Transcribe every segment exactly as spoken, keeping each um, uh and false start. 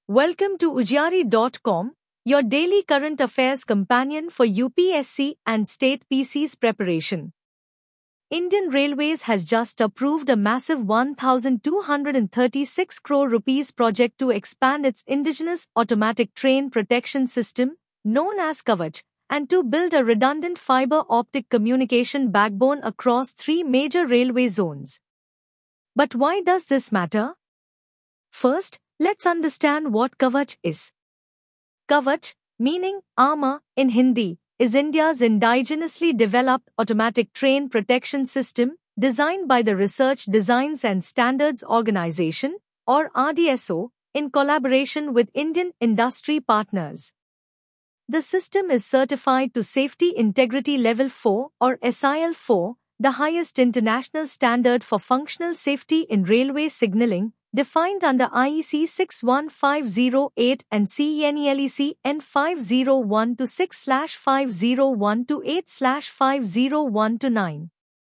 Welcome to Ujari dot com, your daily current affairs companion for U P S C and state P Cs preparation. Indian Railways has just approved a massive one thousand two hundred thirty-six crore rupees project to expand its indigenous automatic train protection system, known as Kavach, and to build a redundant fiber optic communication backbone across three major railway zones. But why does this matter? First, let's understand what Kavach is. Kavach, meaning armor in Hindi, is India's indigenously developed automatic train protection system designed by the Research Designs and Standards Organization, or R D S O, in collaboration with Indian industry partners. The system is certified to Safety Integrity Level four or S I L four, the highest international standard for functional safety in railway signaling, defined under I E C six one five zero eight and C E N E L E C N five zero one two six five zero one two eight five zero one two nine.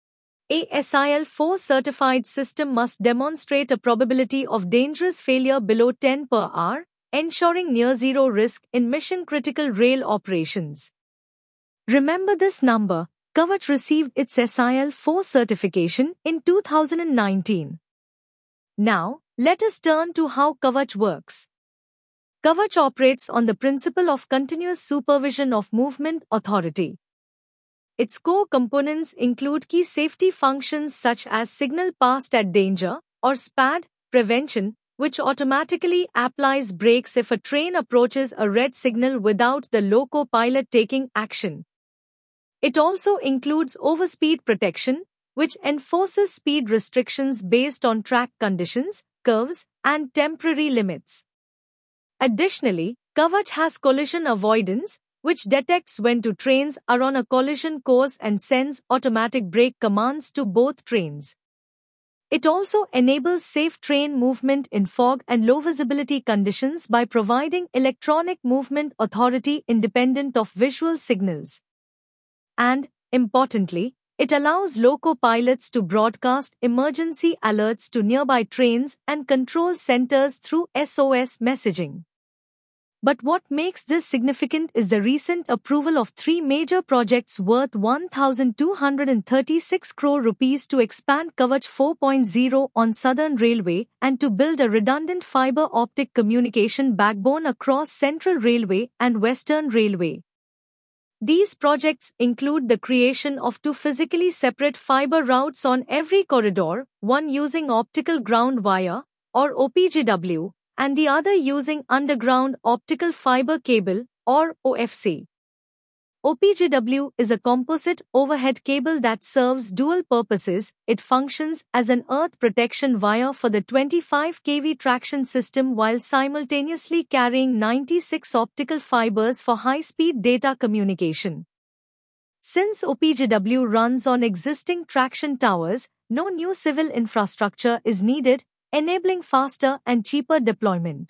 A S I L four certified system must demonstrate a probability of dangerous failure below ten per hour, ensuring near-zero risk in mission-critical rail operations. Remember this number. Kavach received its S I L four certification in two thousand nineteen. Now, let us turn to how Kavach works. Kavach operates on the principle of continuous supervision of movement authority. Its core components include key safety functions such as signal passed at danger, or S P A D, prevention, which automatically applies brakes if a train approaches a red signal without the loco pilot taking action. It also includes overspeed protection, which enforces speed restrictions based on track conditions, curves, and temporary limits. Additionally, Kavach has collision avoidance, which detects when two trains are on a collision course and sends automatic brake commands to both trains. It also enables safe train movement in fog and low visibility conditions by providing electronic movement authority independent of visual signals. And, importantly, it allows loco pilots to broadcast emergency alerts to nearby trains and control centers through S O S messaging. But what makes this significant is the recent approval of three major projects worth one thousand two hundred thirty-six crore rupees to expand Kavach four point oh on Southern Railway and to build a redundant fiber optic communication backbone across Central Railway and Western Railway. These projects include the creation of two physically separate fiber routes on every corridor, one using optical ground wire, or O P G W, and the other using underground optical fiber cable, or O F C. O P G W is a composite overhead cable that serves dual purposes. It functions as an earth protection wire for the twenty-five kilovolt traction system while simultaneously carrying ninety-six optical fibers for high-speed data communication. Since O P G W runs on existing traction towers, no new civil infrastructure is needed, enabling faster and cheaper deployment.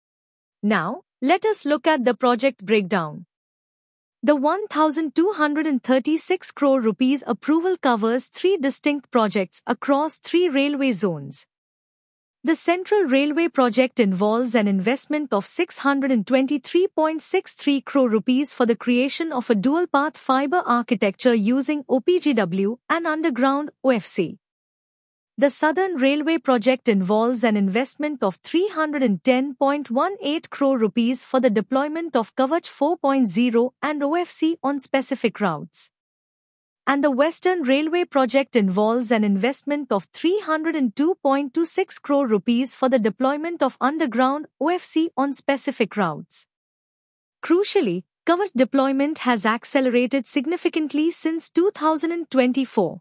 Now, let us look at the project breakdown. The one thousand two hundred thirty-six crore rupees approval covers three distinct projects across three railway zones. The Central Railway project involves an investment of six hundred twenty-three point six three crore rupees for the creation of a dual-path fiber architecture using O P G W and underground O F C. The Southern Railway project involves an investment of three hundred ten point one eight crore rupees for the deployment of Kavach four point oh and O F C on specific routes. And the Western Railway project involves an investment of three hundred two point two six crore rupees for the deployment of underground O F C on specific routes. Crucially, Kavach deployment has accelerated significantly since two thousand twenty-four.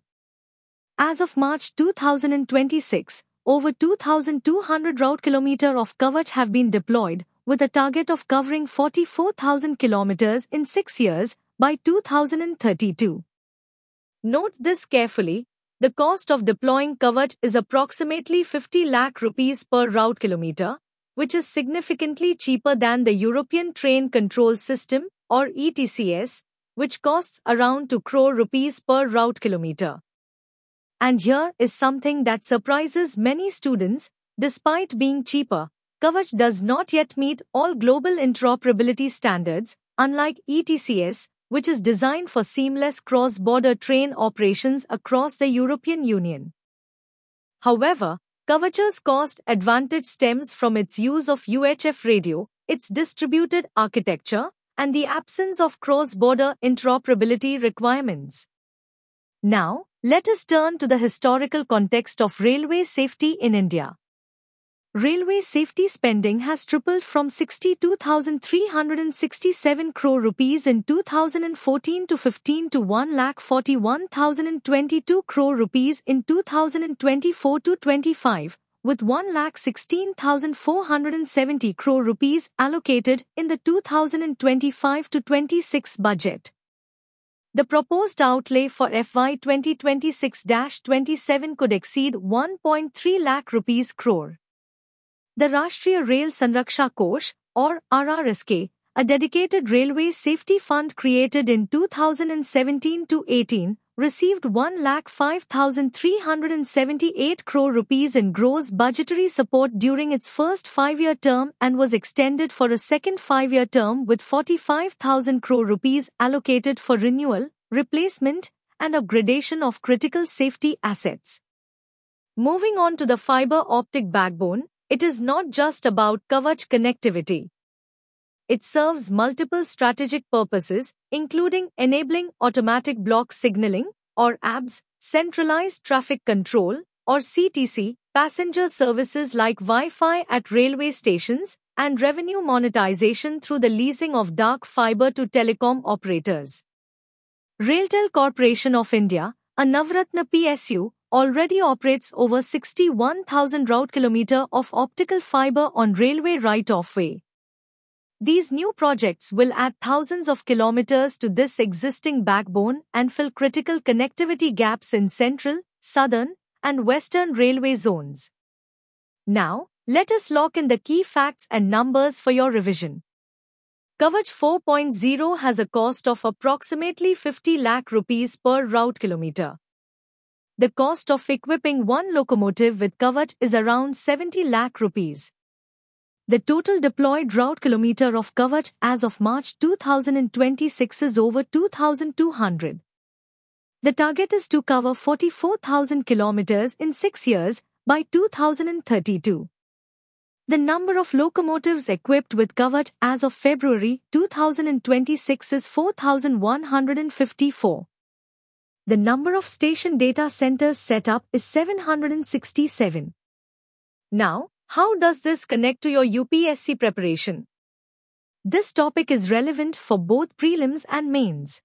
As of March two thousand twenty-six, over two thousand two hundred route kilometers of Kavach have been deployed, with a target of covering forty-four thousand kilometers in six years by two thousand thirty-two. Note this carefully. The cost of deploying Kavach is approximately fifty lakh rupees per route kilometer, which is significantly cheaper than the European Train Control System, or E T C S, which costs around two crore rupees per route kilometer. And here is something that surprises many students. Despite being cheaper, Kavach does not yet meet all global interoperability standards, unlike E T C S, which is designed for seamless cross-border train operations across the European Union. However, Kavach's cost advantage stems from its use of U H F radio, its distributed architecture, and the absence of cross-border interoperability requirements. Now, let us turn to the historical context of railway safety in India. Railway safety spending has tripled from sixty-two thousand three hundred sixty-seven crore rupees in two thousand fourteen to fifteen to one lakh forty-one thousand twenty-two crore rupees in two thousand twenty-four to twenty-five, with one lakh sixteen thousand four hundred seventy crore rupees allocated in the two thousand twenty-five to twenty-six budget. The proposed outlay for F Y twenty twenty-six to twenty-seven could exceed one point three lakh rupees crore. The Rashtriya Rail Sanraksha Kosh, or R R S K, a dedicated railway safety fund created in two thousand seventeen to eighteen, received one lakh five thousand three hundred seventy-eight crore rupees in gross budgetary support during its first five-year term and was extended for a second five-year term with forty-five thousand crore rupees allocated for renewal, replacement, and upgradation of critical safety assets. Moving on to the fiber optic backbone, it is not just about Kavach connectivity. It serves multiple strategic purposes, including enabling automatic block signaling, or A B S, centralized traffic control, or C T C, passenger services like Wi-Fi at railway stations, and revenue monetization through the leasing of dark fiber to telecom operators. RailTel Corporation of India, a Navratna P S U, already operates over sixty-one thousand route kilometers of optical fiber on railway right-of-way. These new projects will add thousands of kilometers to this existing backbone and fill critical connectivity gaps in central, southern, and western railway zones. Now, let us lock in the key facts and numbers for your revision. Kavach four point oh has a cost of approximately fifty lakh rupees per route kilometer. The cost of equipping one locomotive with Kavach is around seventy lakh rupees. The total deployed route kilometer of Kavach as of March two thousand twenty-six is over two thousand two hundred. The target is to cover forty-four thousand kilometers in six years by two thousand thirty-two. The number of locomotives equipped with Kavach as of February two thousand twenty-six is four thousand one hundred fifty-four. The number of station data centers set up is seven hundred sixty-seven. Now, how does this connect to your U P S C preparation? This topic is relevant for both prelims and mains.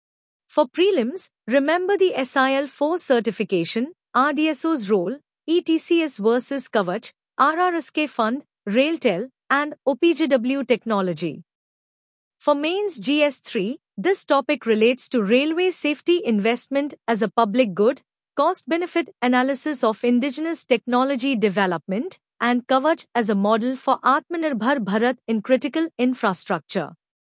For prelims, remember the S I L four certification, R D S O's role, E T C S versus Kavach, R R S K fund, RailTel, and O P G W technology. For mains G S three, this topic relates to railway safety investment as a public good, cost-benefit analysis of indigenous technology development, and Kavach as a model for Atmanirbhar Bharat in critical infrastructure.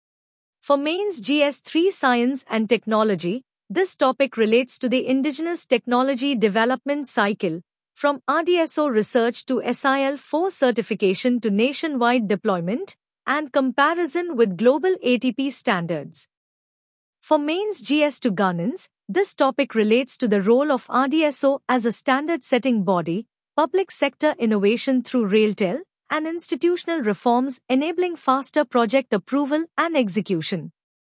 For mains G S three Science and Technology, this topic relates to the indigenous technology development cycle, from R D S O research to S I L four certification to nationwide deployment, and comparison with global A T P standards. For mains G S two Governance, this topic relates to the role of R D S O as a standard-setting body, public sector innovation through RailTel, and institutional reforms enabling faster project approval and execution.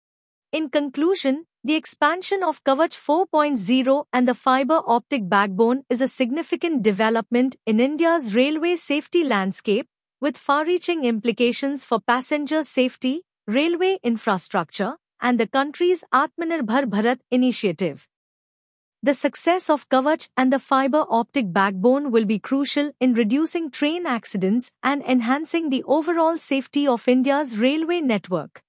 In conclusion, the expansion of Kavach four point oh and the fiber optic backbone is a significant development in India's railway safety landscape, with far-reaching implications for passenger safety, railway infrastructure, and the country's Atmanirbhar Bharat initiative. The success of Kavach and the fiber optic backbone will be crucial in reducing train accidents and enhancing the overall safety of India's railway network.